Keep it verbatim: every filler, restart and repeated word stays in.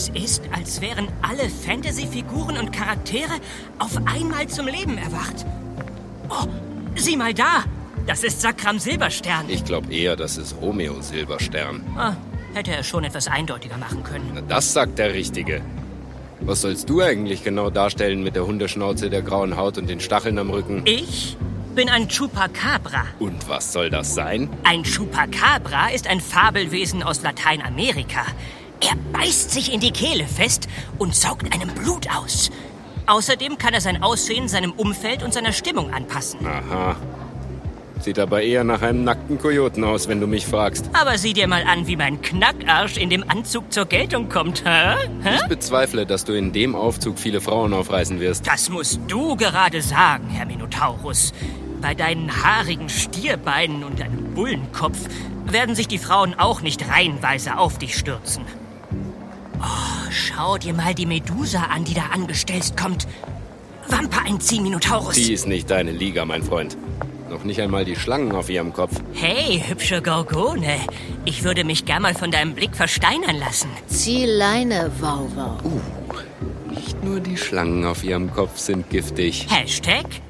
Es ist, als wären alle Fantasy-Figuren und Charaktere auf einmal zum Leben erwacht. Oh, sieh mal da! Das ist Sakram Silberstern. Ich glaube eher, das ist Romeo Silberstern. Ah, hätte er schon etwas eindeutiger machen können. Na, das sagt der Richtige. Was sollst du eigentlich genau darstellen mit der Hundeschnauze, der grauen Haut und den Stacheln am Rücken? Ich bin ein Chupacabra. Und was soll das sein? Ein Chupacabra ist ein Fabelwesen aus Lateinamerika. Er beißt sich in die Kehle fest und saugt einem Blut aus. Außerdem kann er sein Aussehen seinem Umfeld und seiner Stimmung anpassen. Aha. Sieht aber eher nach einem nackten Kojoten aus, wenn du mich fragst. Aber sieh dir mal an, wie mein Knackarsch in dem Anzug zur Geltung kommt, hä? hä? Ich bezweifle, dass du in dem Aufzug viele Frauen aufreißen wirst. Das musst du gerade sagen, Herr Minotaurus. Bei deinen haarigen Stierbeinen und deinem Bullenkopf werden sich die Frauen auch nicht reihenweise auf dich stürzen. Oh, schau dir mal die Medusa an, die da angestelzt kommt. Wampe einziehen, Minotaurus. Die ist nicht deine Liga, mein Freund. Noch nicht einmal die Schlangen auf ihrem Kopf. Hey, hübsche Gorgone. Ich würde mich gern mal von deinem Blick versteinern lassen. Zieh Leine, Wauwau. Uh, nicht nur die Schlangen auf ihrem Kopf sind giftig. Hashtag